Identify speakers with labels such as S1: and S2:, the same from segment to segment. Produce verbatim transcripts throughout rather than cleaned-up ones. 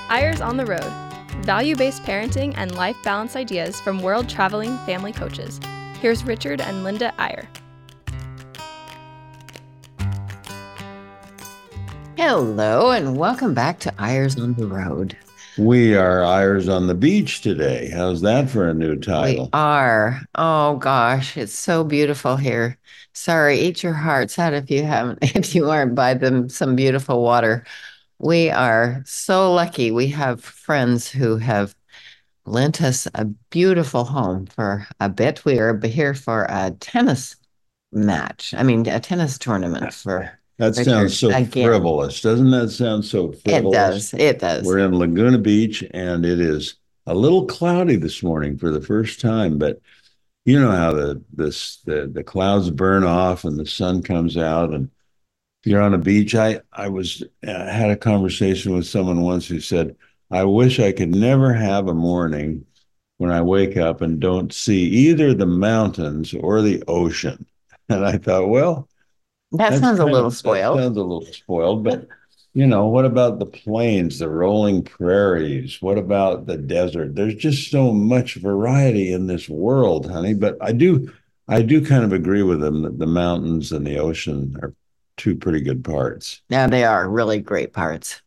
S1: Eyres on the Road, value-based parenting and life balance ideas from world-traveling family coaches. Here's Richard and Linda Eyre.
S2: Hello, and welcome back to Eyres on the Road.
S3: We are Eyres on the Beach today. How's that for a new title?
S2: We are. Oh gosh, it's so beautiful here. Sorry, eat your hearts out if you haven't, if you aren't by them some beautiful water. We are so lucky. We have friends who have lent us a beautiful home for a bit. We are here for a tennis match. I mean, a tennis tournament for
S3: That
S2: Richard
S3: sounds so
S2: again.
S3: frivolous. Doesn't that sound so frivolous?
S2: It does. It does.
S3: We're in Laguna Beach, and it is a little cloudy this morning for the first time, but you know how the this the, the clouds burn off and the sun comes out, and you're on a beach. I I was uh, had a conversation with someone once who said, "I wish I could never have a morning when I wake up and don't see either the mountains or the ocean." And I thought, well,
S2: That
S3: that's
S2: sounds a
S3: kind
S2: little
S3: of,
S2: spoiled.
S3: That sounds a little spoiled, but you know, what about the plains, the rolling prairies? What about the desert? There's just so much variety in this world, honey. But I do, I do kind of agree with them that the mountains and the ocean are two pretty good parts.
S2: Now they are really great parts.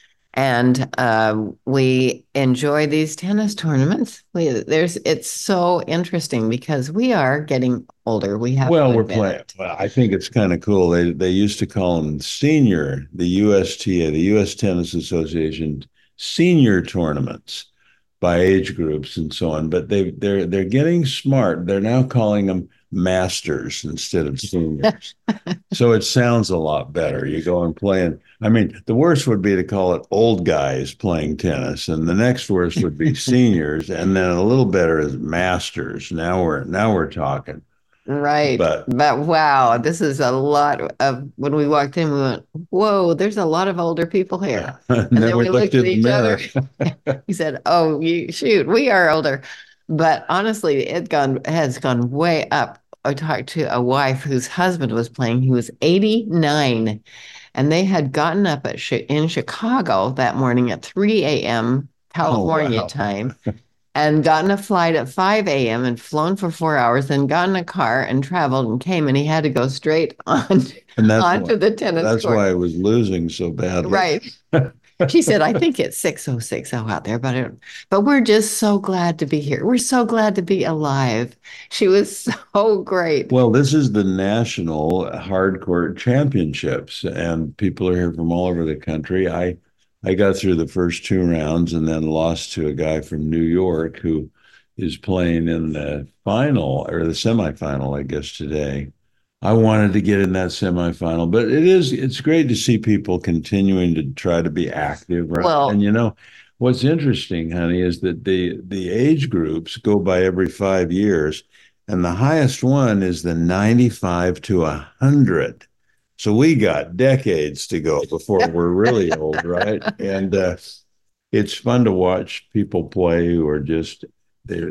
S2: And uh, we enjoy these tennis tournaments. We there's it's so interesting because we are getting older. We have
S3: Well,
S2: to
S3: we're
S2: admit
S3: playing.
S2: it.
S3: Well, I think it's kind of cool. They they used to call them senior, the U S T A, the U S Tennis Association senior tournaments by age groups and so on. But they they're they're getting smart. They're now calling them masters instead of seniors. So it sounds a lot better. You go and play, and I mean, the worst would be to call it old guys playing tennis, and the next worst would be seniors, and then a little better is masters. Now we're now we're talking.
S2: Right.
S3: But
S2: But wow, this is a lot of when we walked in, we went, whoa, there's a lot of older people here.
S3: and
S2: And
S3: then
S2: then
S3: we
S2: we
S3: looked
S2: looked
S3: in
S2: at
S3: the
S2: each other.
S3: mirror.
S2: He said, oh, you shoot, we are older. But honestly, it gone has gone way up. I talked to a wife whose husband was playing. He was eighty-nine, and they had gotten up at Chi- in Chicago that morning at three a.m. California
S3: wow.
S2: time and gotten a flight at five a.m. and flown for four hours, then gotten a car and traveled and came, and he had to go straight on
S3: And that's
S2: onto
S3: why,
S2: the tennis
S3: that's
S2: court.
S3: why I was losing so badly.
S2: Right. She said, I think it's six oh six oh out there, but it, but we're just so glad to be here. We're so glad to be alive. She was so great.
S3: Well, this is the national hardcourt championships, and people are here from all over the country. I I got through the first two rounds and then lost to a guy from New York who is playing in the final or the semifinal, I guess, today. I wanted to get in that semifinal, but it is it's great to see people continuing to try to be active, right?
S2: Well,
S3: And you know, what's interesting, honey, is that the the age groups go by every five years, and the highest one is the ninety-five to one hundred. So we got decades to go before we're really old, right? And uh, it's fun to watch people play who are just they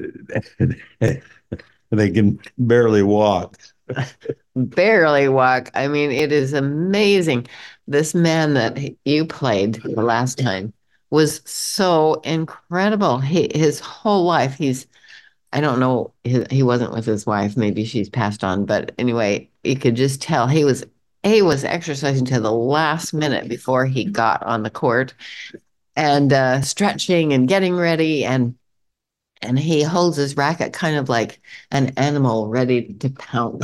S3: they can barely walk.
S2: barely walk. I mean, it is amazing. This man that you played the last time was so incredible. He, his whole life, he's, I don't know, he, he wasn't with his wife. Maybe she's passed on. But anyway, you could just tell he was, he was exercising to the last minute before he got on the court and uh, stretching and getting ready. And and he holds his racket kind of like an animal ready to pounce.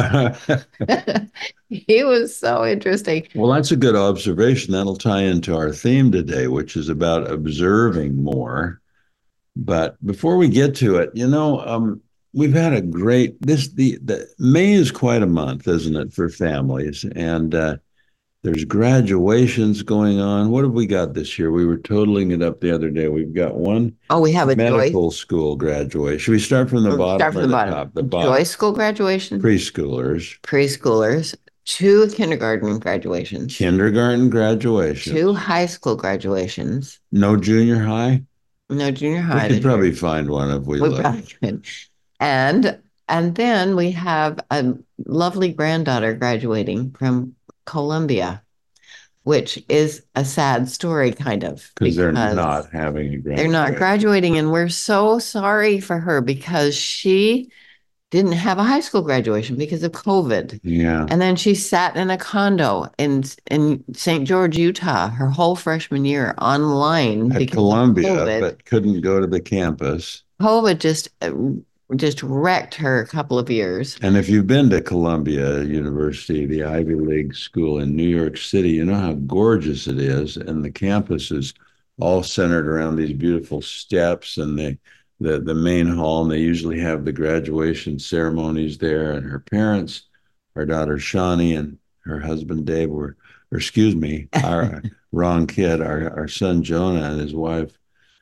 S2: He was so interesting.
S3: Well, that's a good observation. That'll tie into our theme today, which is about observing more. But before we get to it, you know, um, we've had a great this the the May is quite a month, isn't it, for families? And uh, there's graduations going on. What have we got this year? We were totaling it up the other day. We've got one
S2: Oh, we have a
S3: medical
S2: Joy.
S3: school graduation. Should we start from the
S2: Start
S3: bottom
S2: from
S3: or
S2: the
S3: the
S2: bottom.
S3: top? The
S2: Joy
S3: bottom.
S2: school graduation,
S3: Preschoolers,
S2: preschoolers, two kindergarten graduations,
S3: kindergarten graduation,
S2: two high school graduations,
S3: no junior high.
S2: no junior
S3: We
S2: high
S3: could
S2: this
S3: probably
S2: year.
S3: find one if we
S2: We
S3: look.
S2: probably could. And and then we have a lovely granddaughter graduating from Columbia. which is a sad story, kind of,
S3: because they're not having a graduation.
S2: They're not graduating, and we're so sorry for her because she didn't have a high school graduation because of COVID.
S3: Yeah.
S2: And then she sat in a condo in in Saint George, Utah, her whole freshman year online
S3: at Columbia, but couldn't go to the campus.
S2: COVID just just wrecked her a couple of years.
S3: And if you've been to Columbia University, the Ivy League school in New York City, you know how gorgeous it is. And the campus is all centered around these beautiful steps and the, the, the main hall. And they usually have the graduation ceremonies there. And her parents, her daughter Shawnee and her husband Dave were, or excuse me, our wrong kid, our, our son Jonah and his wife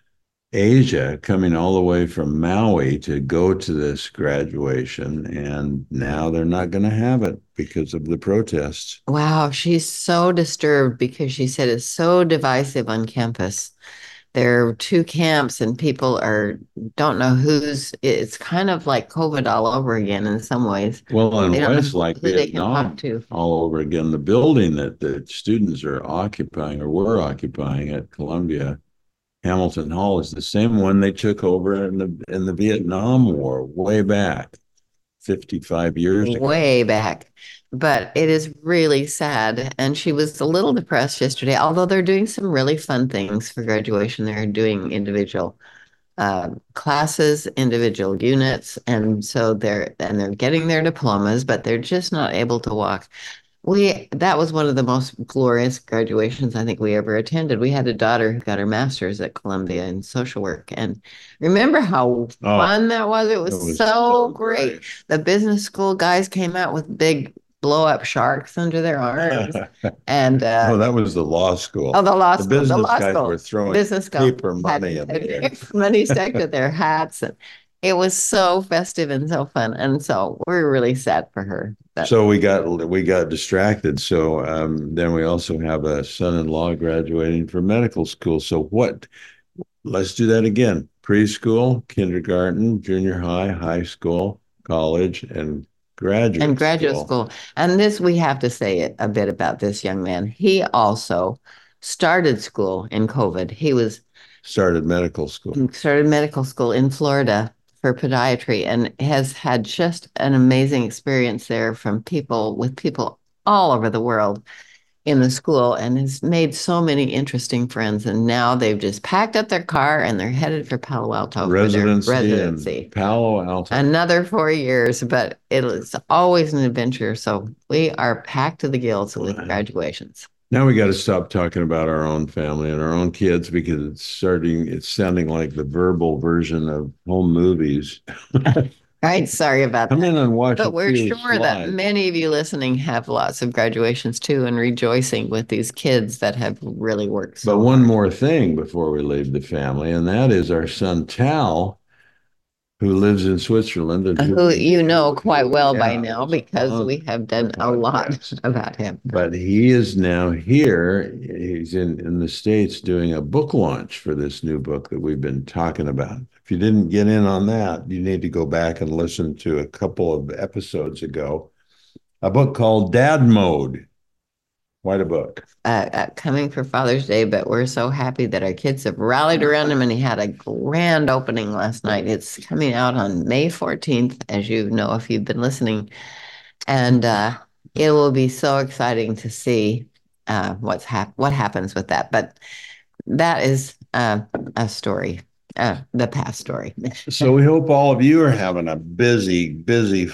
S3: Asia, coming all the way from Maui to go to this graduation, and now they're not going to have it because of the protests.
S2: Wow, she's so disturbed because she said it's so divisive on campus. There are two camps and people are don't know who's it's kind of like COVID all over again in some ways.
S3: Well, in ways like Vietnam all over again. The building that the students are occupying or were occupying at Columbia Hamilton Hall is the same one they took over in the in the Vietnam War way back, fifty-five years ago.
S2: Way back. But it is really sad. And she was a little depressed yesterday, although they're doing some really fun things for graduation. They're doing individual uh, classes, individual units, and so they're and they're getting their diplomas, but they're just not able to walk. We that was one of the most glorious graduations I think we ever attended. We had a daughter who got her master's at Columbia in social work, and remember how oh, fun that was? It was, it was so, so great. great. The business school guys came out with big blow up sharks under their arms, and uh,
S3: oh, that was the law school.
S2: Oh, the law
S3: the
S2: school.
S3: Business
S2: the law
S3: guys
S2: school.
S3: were throwing
S2: business
S3: paper money
S2: had,
S3: in the air.
S2: Money stuck to their hats, and it was so festive and so fun. And so we're really sad for her.
S3: But. So we got we got distracted. So um, then we also have a son-in-law graduating from medical school. So what? Let's do that again. Preschool, kindergarten, junior high, high school, college, and graduate
S2: and graduate
S3: school.
S2: school. And this, we have to say a bit about this young man. He also started school in COVID. He was
S3: started medical school.
S2: Started medical school in Florida for podiatry and has had just an amazing experience there from people with people all over the world in the school and has made so many interesting friends. And now they've just packed up their car and they're headed for Palo Alto
S3: residency,
S2: for their residency.
S3: Palo Alto.
S2: Another four years, but it's always an adventure. So we are packed to the gills with graduations.
S3: Now we got to stop talking about our own family and our own kids because it's starting, it's sounding like the verbal version of home movies.
S2: Right. Sorry about
S3: Come
S2: that.
S3: Come in and watch.
S2: But we're sure
S3: slides.
S2: that many of you listening have lots of graduations too and rejoicing with these kids that have really worked so
S3: But one
S2: hard.
S3: more thing before we leave the family, and that is our son Tal, who lives in Switzerland. And
S2: who, who you know quite well yeah, by now because
S3: uh,
S2: we have done a lot about him.
S3: But he is now here. He's in, in the States doing a book launch for this new book that we've been talking about. If you didn't get in on that, you need to go back and listen to a couple of episodes ago. A book called Dad Mode. Quite a book.
S2: Uh, uh, coming for Father's Day, but we're so happy that our kids have rallied around him and he had a grand opening last night. It's coming out on May fourteenth, as you know, if you've been listening. And uh, it will be so exciting to see uh, what's hap- what happens with that. But that is uh, a story. Uh, the past story.
S3: So we hope all of you are having a busy, busy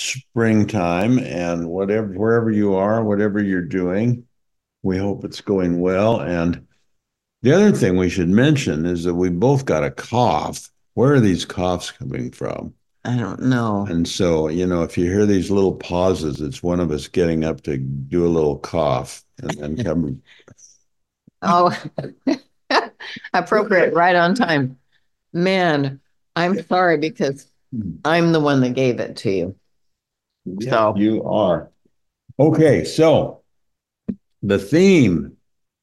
S3: springtime and whatever, wherever you are, whatever you're doing, we hope it's going well. And the other thing we should mention is that we both got a cough. Where are these coughs coming from?
S2: I don't know.
S3: And so, you know, if you hear these little pauses, it's one of us getting up to do a little cough and then come.
S2: Oh, appropriate, right on time. Man, I'm sorry because I'm the one that gave it to you.
S3: Yeah, so you are. Okay, so the theme,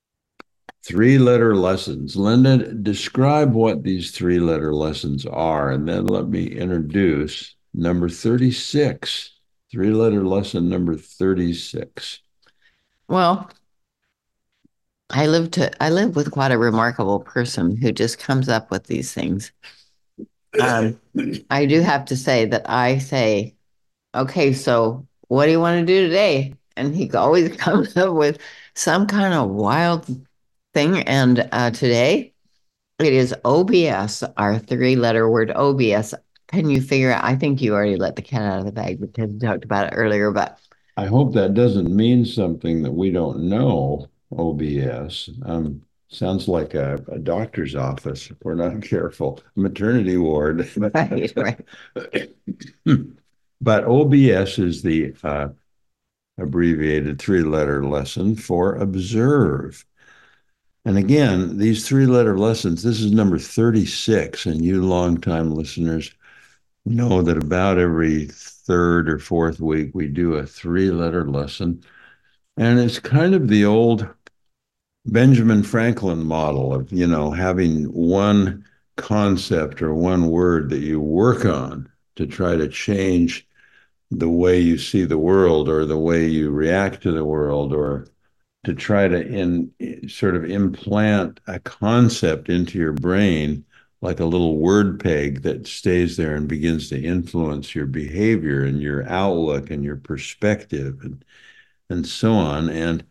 S3: three-letter lessons. Linda, describe what these three-letter lessons are, and then let me introduce number thirty-six, three-letter lesson number thirty-six.
S2: Well, I live to I live with quite a remarkable person who just comes up with these things. Um, I do have to say that I say, okay, so what do you want to do today? And he always comes up with some kind of wild thing. And uh, today it is O B S, our three letter word O B S. Can you figure out? I think you already let the cat out of the bag because we talked about it earlier, but
S3: I hope that doesn't mean something that we don't know, O B S. Um, sounds like a, a doctor's office if we're not careful, maternity ward.
S2: right, right.
S3: But O B S is the uh, abbreviated three-letter lesson for observe. And again, these three-letter lessons, this is number thirty-six, and you longtime listeners know that about every third or fourth week we do a three-letter lesson. And it's kind of the old Benjamin Franklin model of, you know, having one concept or one word that you work on to try to change the way you see the world or the way you react to the world, or to try to in sort of implant a concept into your brain like a little word peg that stays there and begins to influence your behavior and your outlook and your perspective and and so on. And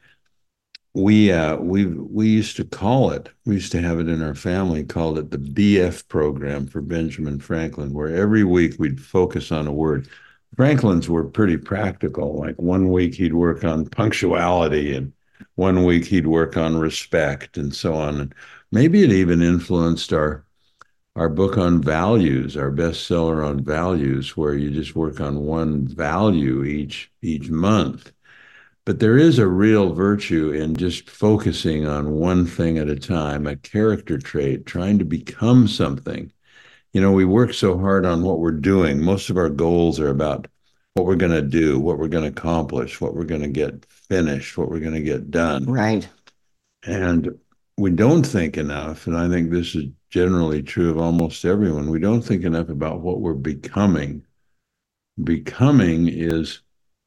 S3: we uh, we we used to call it, we used to have it in our family, called it the B F program for Benjamin Franklin, where every week we'd focus on a word. Franklin's were pretty practical. Like one week he'd work on punctuality, and one week he'd work on respect, and so on. And maybe it even influenced our our book on values, our bestseller on values, where you just work on one value each each month. But there is a real virtue in just focusing on one thing at a time, a character trait, trying to become something. You know, we work so hard on what we're doing. Most of our goals are about what we're going to do, what we're going to accomplish, what we're going to get finished, what we're going to get done.
S2: Right.
S3: And we don't think enough, and I think this is generally true of almost everyone, we don't think enough about what we're becoming. Becoming is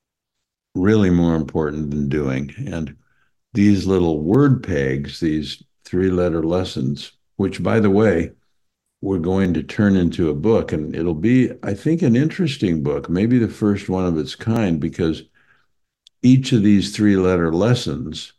S3: really more important than doing. And these little word pegs, these three-letter lessons, which, by the way, we're going to turn into a book, and it'll be, I think, an interesting book, maybe the first one of its kind, because each of these three-letter lessons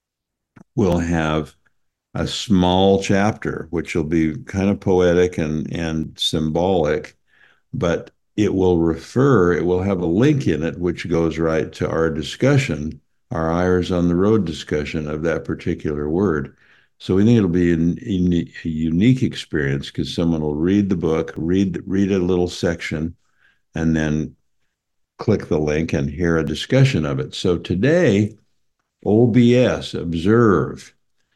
S3: will have a small chapter, which will be kind of poetic and, and symbolic, but it will refer, it will have a link in it, which goes right to our discussion, our Eyres on the Road discussion of that particular word. So we think it'll be an, a unique experience because someone will read the book, read, read a little section, and then click the link and hear a discussion of it. So today, O B S, observe.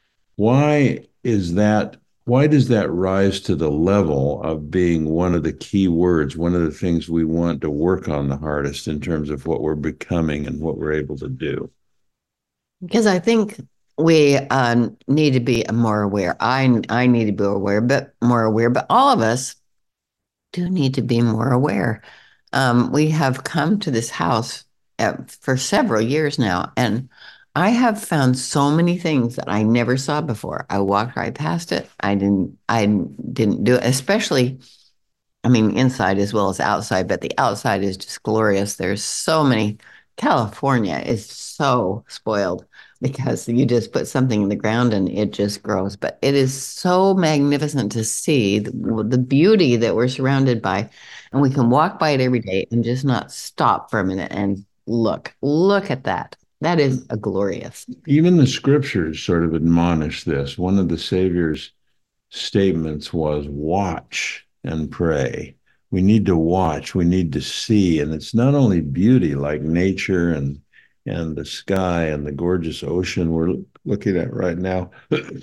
S3: Why is that? Why does that rise to the level of being one of the key words, one of the things we want to work on the hardest in terms of what we're becoming and what we're able to do?
S2: Because I think we uh, need to be more aware. I I need to be aware, but more aware. But all of us do need to be more aware. Um, we have come to this house uh, for several years now, and I have found so many things that I never saw before. I walked right past it. I didn't. I didn't do it. Especially, I mean, inside as well as outside. But the outside is just glorious. There's so many. California is so spoiled because you just put something in the ground and it just grows. But it is so magnificent to see the, the beauty that we're surrounded by, and we can walk by it every day and just not stop for a minute and look. Look at that. That is a glorious.
S3: Even the scriptures sort of admonish this. One of the Savior's statements was, watch and pray. We need to watch, we need to see. And it's not only beauty like nature and, and the sky and the gorgeous ocean we're looking at right now.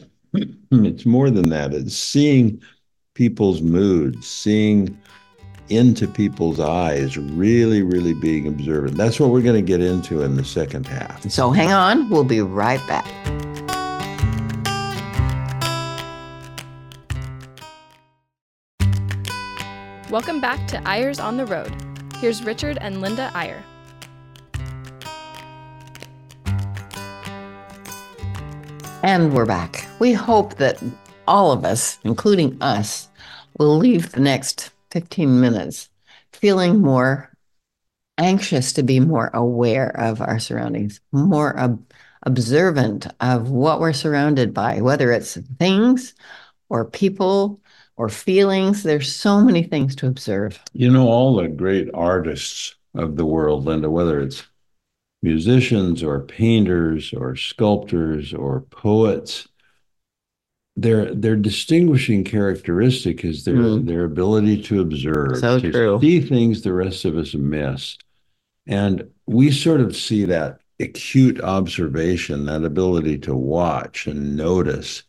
S3: It's more than that. It's seeing people's moods, seeing into people's eyes, really, really being observant. That's what we're going to get into in the second half.
S2: So hang on, we'll be right back.
S1: Welcome back to Eyres on the Road. Here's Richard and Linda Eyre.
S2: And we're back. We hope that all of us, including us, will leave the next fifteen minutes feeling more anxious to be more aware of our surroundings, more ob- observant of what we're surrounded by, whether it's things or people or feelings. There's so many things to observe.
S3: You know, all the great artists of the world, Linda, whether it's musicians or painters or sculptors or poets, their their distinguishing characteristic is their
S2: Mm.
S3: their ability to observe,
S2: So
S3: to
S2: true.
S3: see things the rest of us miss. And we sort of see that acute observation, that ability to watch and notice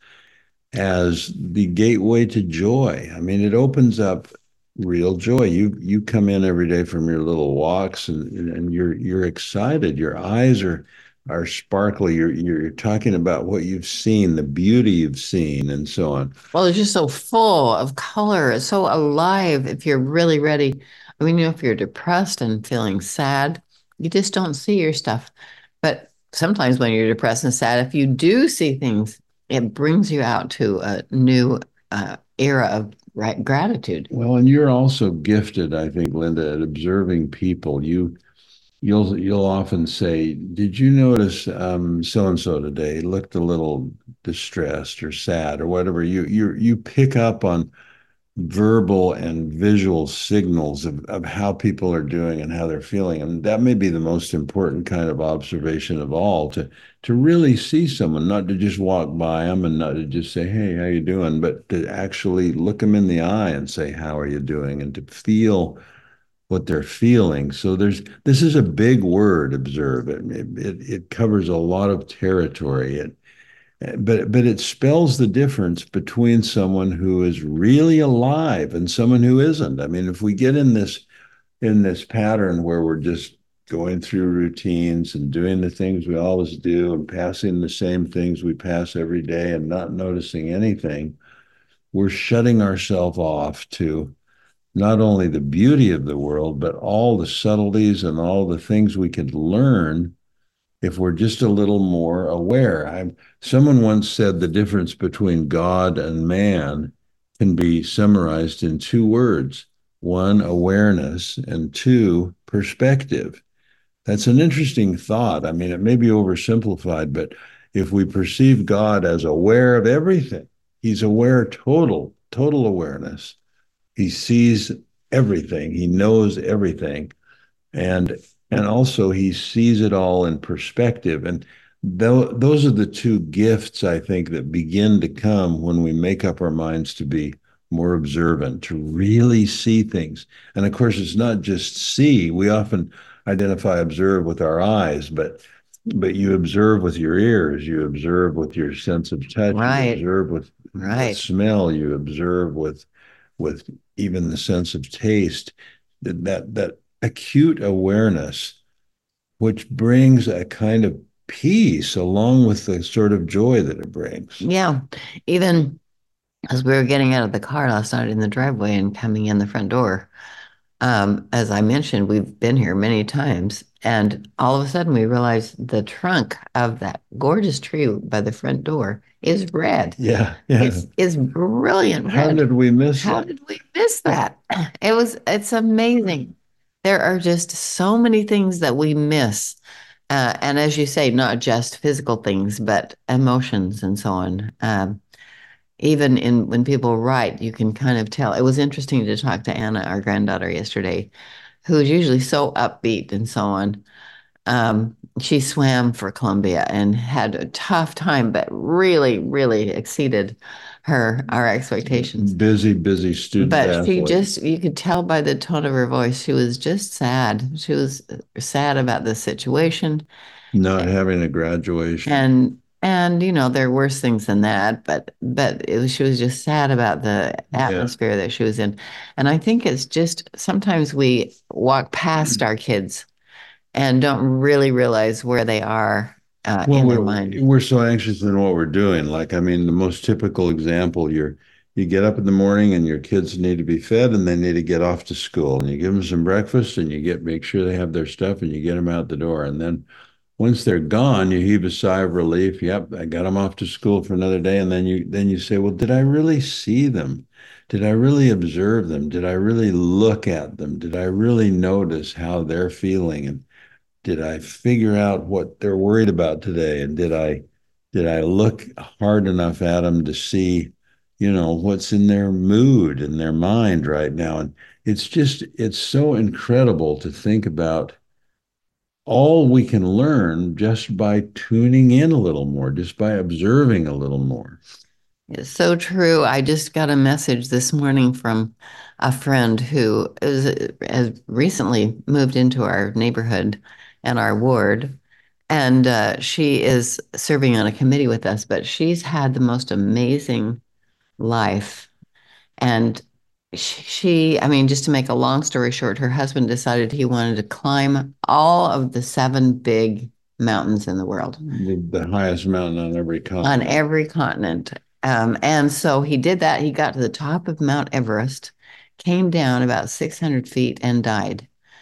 S3: as the gateway to joy. I mean, it opens up real joy. You you come in every day from your little walks and and you're you're excited. Your eyes are are sparkly. You're you're talking about what you've seen, the beauty you've seen, and so on.
S2: Well, it's just so full of color. It's so alive if you're really ready. I mean, you know, if you're depressed and feeling sad, you just don't see your stuff. But sometimes when you're depressed and sad, if you do see things, it brings you out to a new uh, era of right, gratitude.
S3: Well, and you're also gifted, I think, Linda, at observing people. You you'll you'll often say, "Did you notice um, so and so today looked a little distressed or sad or whatever?" You you you pick up on verbal and visual signals of, of how people are doing and how they're feeling. And that may be the most important kind of observation of all, to to really see someone, not to just walk by them and not to just say, "Hey, how you doing?" but to actually look them in the eye and say, "How are you doing?" and to feel what they're feeling. So there's this is a big word, observe. It it, it covers a lot of territory. It but but it spells the difference between someone who is really alive and someone who isn't. I mean, if we get in this in this pattern where we're just going through routines and doing the things we always do and passing the same things we pass every day and not noticing anything, we're shutting ourselves off to not only the beauty of the world, but all the subtleties and all the things we could learn if we're just a little more aware. I'm, someone once said the difference between God and man can be summarized in two words: one, awareness, and two, perspective. That's an interesting thought. I mean, it may be oversimplified, but if we perceive God as aware of everything, he's aware, total, total awareness. He sees everything, he knows everything. And and also he sees it all in perspective. And th- those are the two gifts, I think, that begin to come when we make up our minds to be more observant, to really see things. And of course, it's not just see. We often identify observe with our eyes, but but you observe with your ears, you observe with your sense of touch,
S2: Right.
S3: you observe with,
S2: Right.
S3: with smell, you observe with with even the sense of taste. That that, that acute awareness, which brings a kind of peace along with the sort of joy that it brings.
S2: Yeah. Even as we were getting out of the car last night in the driveway and coming in the front door, um, as I mentioned, we've been here many times. And all of a sudden, we realized the trunk of that gorgeous tree by the front door is red.
S3: Yeah, yeah.
S2: It's, it's brilliant red.
S3: How did we miss
S2: How
S3: that?
S2: did we miss that? It was, it's amazing. There are just so many things that we miss. Uh, and as you say, not just physical things, but emotions and so on. Um, even in when people write, you can kind of tell. It was interesting to talk to Anna, our granddaughter, yesterday, who's usually so upbeat and so on. Um, she swam for Columbia and had a tough time, but really, really exceeded her our expectations.
S3: Busy, busy student
S2: But
S3: athlete.
S2: she just, you could tell by the tone of her voice, she was just sad. She was sad about the situation.
S3: Not having a graduation.
S2: And and you know, there are worse things than that, but but it was, she was just sad about the atmosphere yeah. that she was in. And I think it's just sometimes we walk past our kids and don't really realize where they are uh, well, in their mind.
S3: We're so anxious in what we're doing. Like, I mean, the most typical example, you're you get up in the morning and your kids need to be fed and they need to get off to school, and you give them some breakfast and you get make sure they have their stuff and you get them out the door. And then once they're gone, you heave a sigh of relief. Yep, I got them off to school for another day. And then you then you say, well, did I really see them? Did I really observe them? Did I really look at them? Did I really notice how they're feeling? And did I figure out what they're worried about today? And did I did I look hard enough at them to see, you know, what's in their mood and their mind right now? And it's just it's so incredible to think about all we can learn just by tuning in a little more, just by observing a little more.
S2: It's so true. I just got a message this morning from a friend who is, has recently moved into our neighborhood and our ward. And uh, she is serving on a committee with us, but she's had the most amazing life. And she, she, I mean, just to make a long story short, her husband decided he wanted to climb all of the seven big mountains in the world.
S3: The, the highest mountain on every continent.
S2: On every continent. Um, and so he did that. He got to the top of Mount Everest, came down about six hundred feet and died.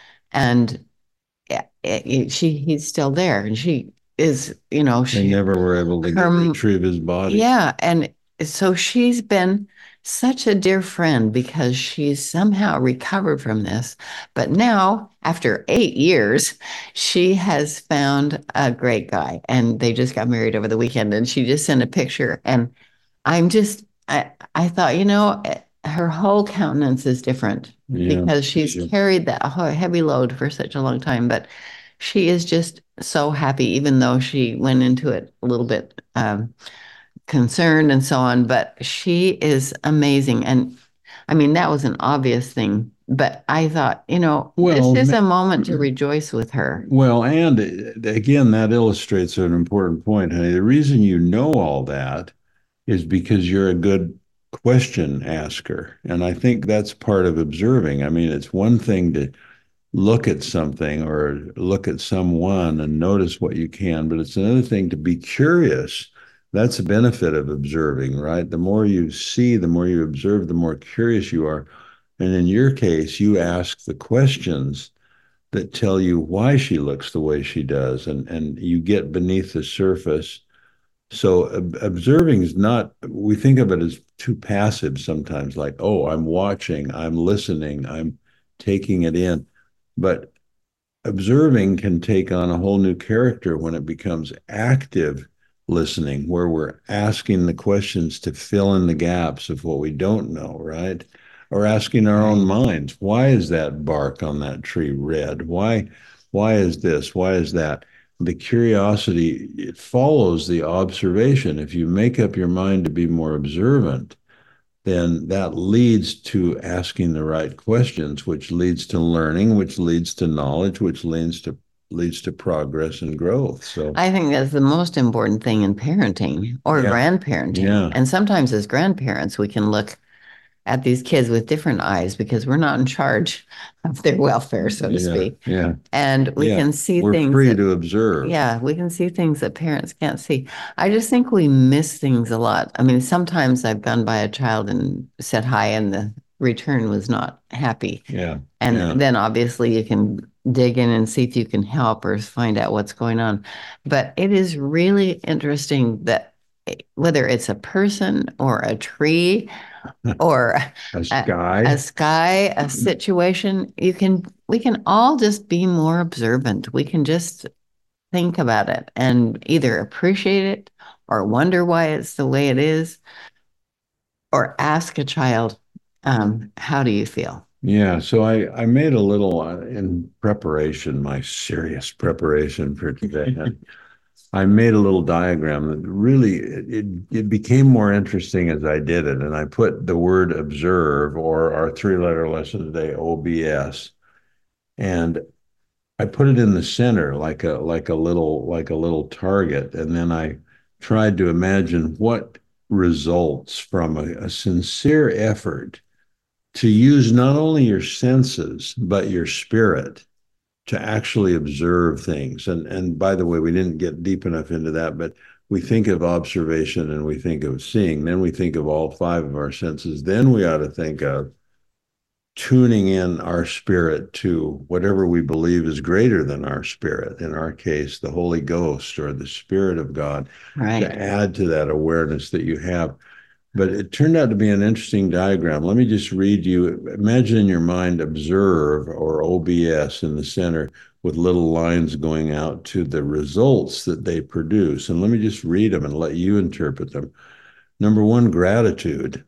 S2: And it, it, she, he's still there. And she is, you know, she
S3: they never were able to her, retrieve his body.
S2: Yeah. And so she's been such a dear friend because she's somehow recovered from this. But now, after eight years, she has found a great guy and they just got married over the weekend. And she just sent a picture. And I'm just, I, I thought, you know, her whole countenance is different yeah, because she's sure. carried that heavy load for such a long time. But she is just so happy, even though she went into it a little bit um, concerned and so on. But she is amazing. And I mean, that was an obvious thing. But I thought, you know, well, this is a moment to rejoice with her.
S3: Well, and again, that illustrates an important point, honey. The reason you know all that is because you're a good question asker. And I think that's part of observing. I mean, it's one thing to look at something or look at someone and notice what you can, but it's another thing to be curious. That's a benefit of observing, right? The more you see, the more you observe, the more curious you are. And in your case, you ask the questions that tell you why she looks the way she does, and, and you get beneath the surface. So ob- observing is not, we think of it as too passive sometimes, like, oh, I'm watching, I'm listening, I'm taking it in. But observing can take on a whole new character when it becomes active listening, where we're asking the questions to fill in the gaps of what we don't know, right? Or asking our own minds, why is that bark on that tree red? Why, why is this? Why is that? The curiosity, it follows the observation. If you make up your mind to be more observant, then that leads to asking the right questions, which leads to learning, which leads to knowledge, which leads to leads to progress and growth. So
S2: I think that's the most important thing in parenting or yeah. grandparenting. Yeah. And sometimes as grandparents, we can look at these kids with different eyes because we're not in charge of their welfare, so to
S3: yeah,
S2: speak.
S3: Yeah.
S2: And we
S3: yeah.
S2: can see
S3: we're
S2: things.
S3: We're free
S2: that,
S3: to observe.
S2: Yeah. We can see things that parents can't see. I just think we miss things a lot. I mean, sometimes I've gone by a child and said hi and the return was not happy.
S3: Yeah.
S2: And
S3: yeah.
S2: then obviously you can dig in and see if you can help or find out what's going on. But it is really interesting that whether it's a person or a tree or
S3: a sky,
S2: a, a sky, a situation, you can, we can all just be more observant. We can just think about it and either appreciate it or wonder why it's the way it is, or ask a child, um, how do you feel?
S3: Yeah, so I, I made a little uh, in preparation, my serious preparation for today. I made a little diagram that really, it, it became more interesting as I did it. And I put the word observe, or our three-letter lesson today, O B S. And I put it in the center like a like a little like a little target. And then I tried to imagine what results from a, a sincere effort to use not only your senses, but your spirit to actually observe things. And, and by the way, we didn't get deep enough into that, but we think of observation and we think of seeing, then we think of all five of our senses. Then we ought to think of tuning in our spirit to whatever we believe is greater than our spirit, in our case, the Holy Ghost or the Spirit of God,
S2: Right.
S3: to add to that awareness that you have. But it turned out to be an interesting diagram. Let me just read you. Imagine in your mind observe, or O B S, in the center with little lines going out to the results that they produce. And let me just read them and let you interpret them. Number one, gratitude.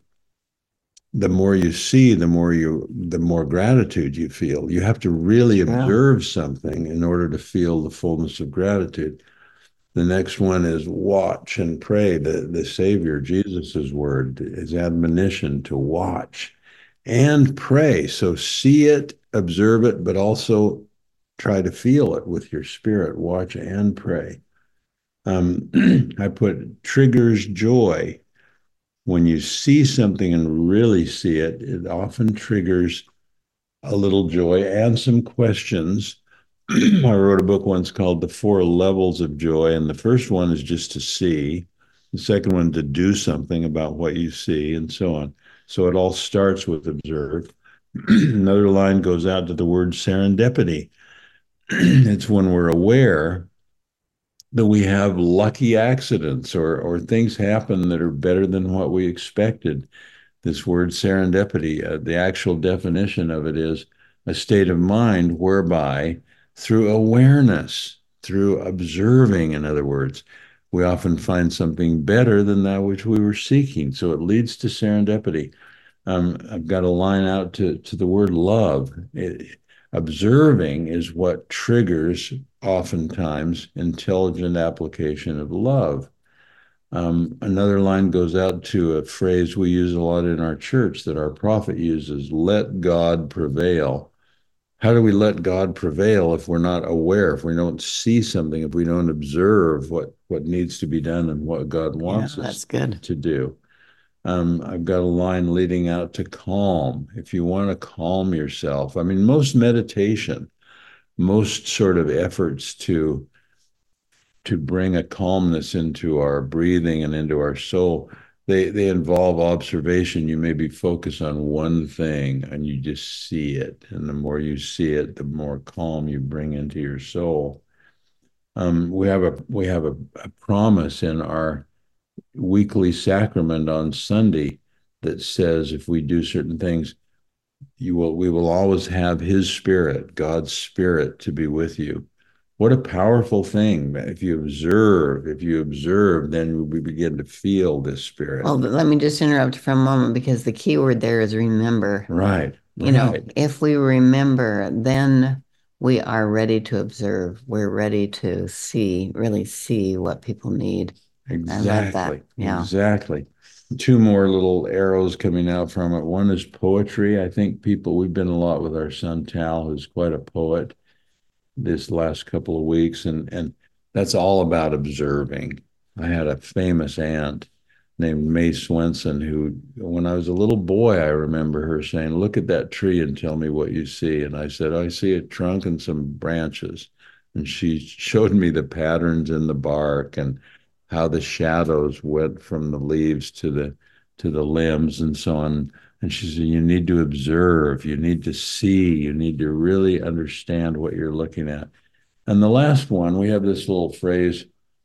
S3: The more you see, the more you, the more gratitude you feel. You have to really observe something in order to feel the fullness of gratitude. The next one is watch and pray. The, the Savior, Jesus's word, his admonition to watch and pray. So see it, observe it, but also try to feel it with your spirit. Watch and pray. Um, I put triggers joy. When you see something and really see it, it often triggers a little joy and some questions. I wrote a book once called The Four Levels of Joy, and the first one is just to see. The second one, to do something about what you see, and so on. So it all starts with observe. Another line goes out to the word serendipity. It's when we're aware that we have lucky accidents, or or things happen that are better than what we expected. This word serendipity, uh, the actual definition of it is a state of mind whereby, through awareness, through observing, in other words, we often find something better than that which we were seeking. So it leads to serendipity. Um, I've got a line out to, to the word love. It, observing is what triggers, oftentimes, intelligent application of love. Um, another line goes out to a phrase we use a lot in our church that our prophet uses: let God prevail. How do we let God prevail if we're not aware, if we don't see something, if we don't observe what, what needs to be done and what God wants
S2: Yeah,
S3: us
S2: that's good.
S3: to do? Um, I've got a line leading out to calm. If you want to calm yourself, I mean, most meditation, most sort of efforts to to bring a calmness into our breathing and into our soul, they they involve observation. You maybe focus on one thing and you just see it, and the more you see it, the more calm you bring into your soul. Um, we have a we have a, a promise in our weekly sacrament on Sunday that says if we do certain things, you will we will always have His Spirit, God's Spirit, to be with you. What a powerful thing. If you observe, if you observe, then we begin to feel this Spirit.
S2: Well, let me just interrupt for a moment, because the key word there is remember.
S3: Right.
S2: You know, if we remember, then we are ready to observe. We're ready to see, really see what people need.
S3: Exactly.
S2: I love that. Yeah.
S3: Exactly. Two more little arrows coming out from it. One is poetry. I think people, we've been a lot with our son Tal, who's quite a poet, this last couple of weeks, and and that's all about observing. I had a famous aunt named Mae Swenson who, when I was a little boy, I remember her saying, look at that tree and tell me what you see. And I said, I see a trunk and some branches. And she showed me the patterns in the bark and how the shadows went from the leaves to the to the limbs and so on. And she said, you need to observe, you need to see, you need to really understand what you're looking at. And the last one, we have this little phrase,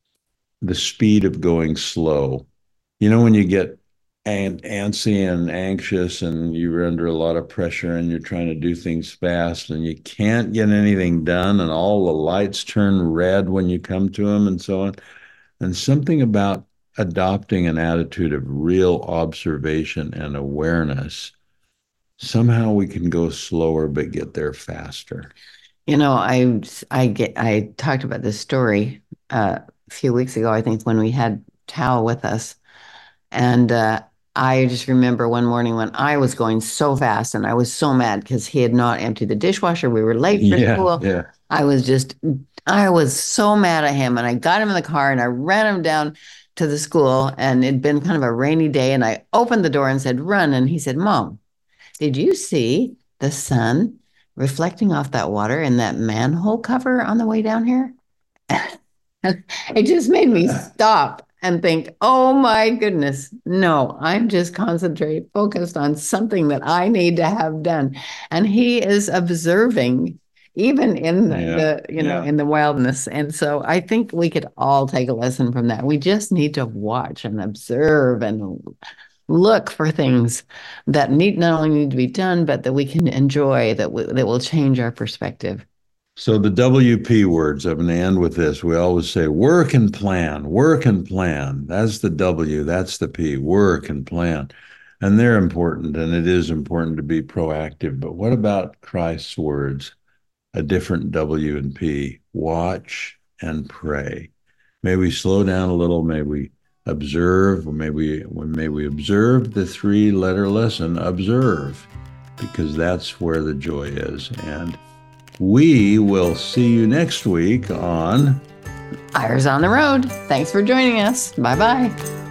S3: the speed of going slow. You know, when you get an- antsy and anxious and you're under a lot of pressure and you're trying to do things fast and you can't get anything done and all the lights turn red when you come to them and so on. And something about adopting an attitude of real observation and awareness, somehow we can go slower but get there faster.
S2: You know, I I get I talked about this story uh, a few weeks ago, I think, when we had Tal with us, and uh, I just remember one morning when I was going so fast, and I was so mad because he had not emptied the dishwasher. We were late for
S3: Yeah,
S2: school.
S3: yeah.
S2: I was just, I was so mad at him, and I got him in the car and I ran him down to the school, and it'd been kind of a rainy day, and I opened the door and said, run. And he said, Mom, did you see the sun reflecting off that water in that manhole cover on the way down here? It just made me stop. and think, oh my goodness, no, I'm just concentrated, focused on something that I need to have done. And he is observing even in the,
S3: Yeah,
S2: the you know,
S3: yeah.
S2: in the wildness. And so I think we could all take a lesson from that. We just need to watch and observe and look for things that need not only need to be done, but that we can enjoy, that w- that will change our perspective.
S3: So the W P words, I'm going to end with this. We always say work and plan, work and plan. That's the W, that's the P, work and plan. And they're important, and it is important to be proactive. But what about Christ's words? A different W and P, watch and pray. May we slow down a little, may we observe, or may we, may we observe the three-letter lesson, observe, because that's where the joy is. And we will see you next week on
S2: Eyres on the Road. Thanks for joining us. Bye bye.